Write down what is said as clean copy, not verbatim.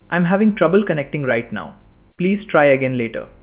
I'm having trouble connecting right now. Please try again later.